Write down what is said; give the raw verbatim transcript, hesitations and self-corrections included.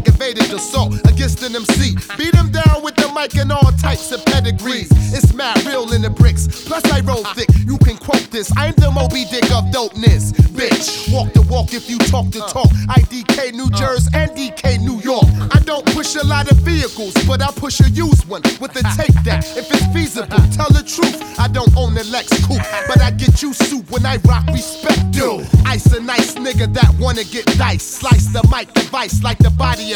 aggravated assault against an M C. Beat him down with the mic and all types of pedigrees. It's mad real in the bricks, plus I roll thick. You can quote this, I'm the Moby Dick of dopeness, bitch. Walk the walk if you talk the talk. I D K New Jersey and D K New York. I don't push a lot of vehicles, but I push a used one with a tape deck. If it's feasible, tell the truth. I don't own a Lex coupe, but I get you soup when I rock respect, dude. Ice a nice nigga that wanna get diced. Slice the mic device like the body of